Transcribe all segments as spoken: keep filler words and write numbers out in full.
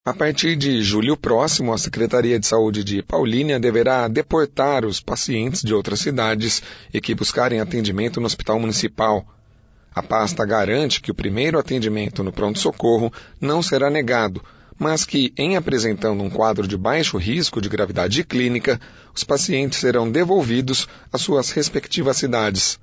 A partir de julho próximo, a Secretaria de Saúde de Paulínia deverá deportar os pacientes de outras cidades e que buscarem atendimento no Hospital Municipal. A pasta garante que o primeiro atendimento no pronto-socorro não será negado, mas que, em apresentando um quadro de baixo risco de gravidade clínica, os pacientes serão devolvidos às suas respectivas cidades.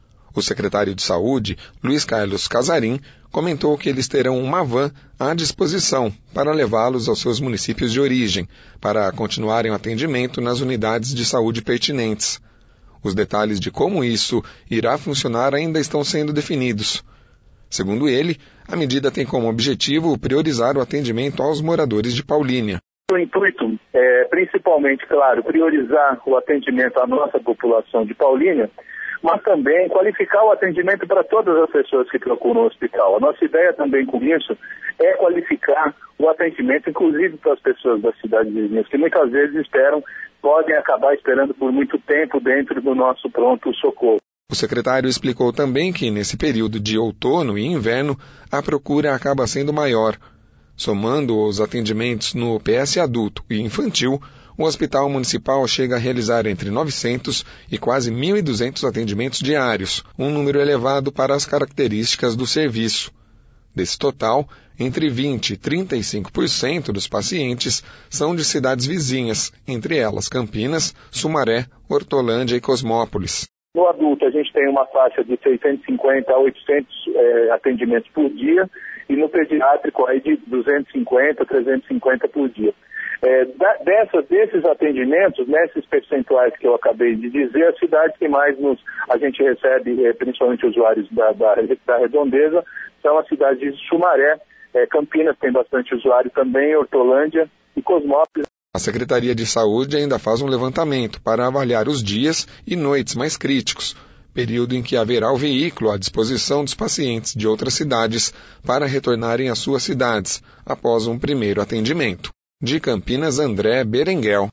O secretário de Saúde, Luiz Carlos Casarim, comentou que eles terão uma van à disposição para levá-los aos seus municípios de origem, para continuarem o atendimento nas unidades de saúde pertinentes. Os detalhes de como isso irá funcionar ainda estão sendo definidos. Segundo ele, a medida tem como objetivo priorizar o atendimento aos moradores de Paulínia. O intuito é, principalmente, claro, priorizar o atendimento à nossa população de Paulínia, mas também qualificar o atendimento para todas as pessoas que procuram o hospital. A nossa ideia também com isso é qualificar o atendimento, inclusive para as pessoas das cidades vizinhas, que muitas vezes esperam, podem acabar esperando por muito tempo dentro do nosso pronto-socorro. O secretário explicou também que, nesse período de outono e inverno, a procura acaba sendo maior. Somando os atendimentos no P S adulto e infantil, o Hospital Municipal chega a realizar entre novecentos e quase mil e duzentos atendimentos diários, um número elevado para as características do serviço. Desse total, entre vinte e trinta e cinco por cento dos pacientes são de cidades vizinhas, entre elas Campinas, Sumaré, Hortolândia e Cosmópolis. No adulto, a gente tem uma faixa de seiscentos e cinquenta a oitocentos é, atendimentos por dia, e no pediátrico aí de duzentos e cinquenta a trezentos e cinquenta por dia. É, dessas, desses atendimentos, nesses percentuais que eu acabei de dizer, as cidades que mais nos, a gente recebe, é, principalmente usuários da, da, da redondeza, são as cidades de Sumaré, é, Campinas tem bastante usuário também, Hortolândia e Cosmópolis. A Secretaria de Saúde ainda faz um levantamento para avaliar os dias e noites mais críticos, período em que haverá o veículo à disposição dos pacientes de outras cidades para retornarem às suas cidades, após um primeiro atendimento. De Campinas, André Berenguel.